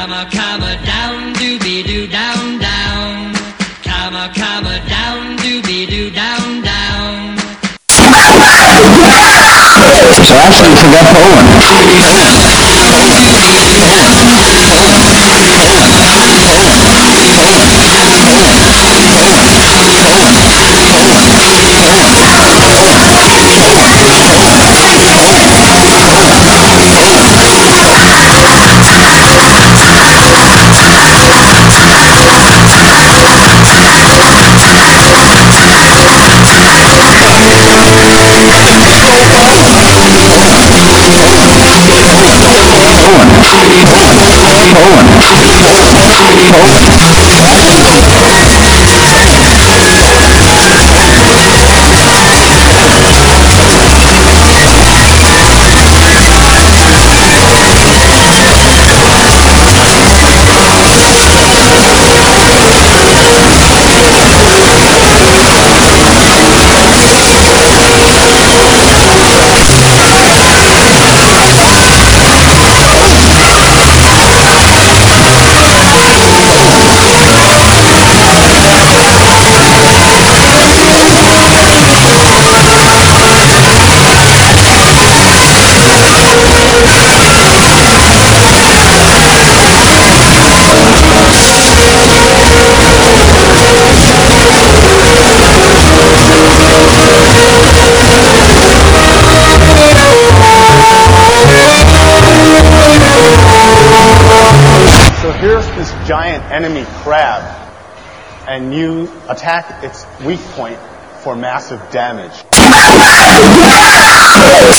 Comma, down, doobie-doo, down, down. Comma, down, doobie-doo, down, down. So actually you forgot Poland. Here's this giant enemy crab, and you attack its weak point for massive damage.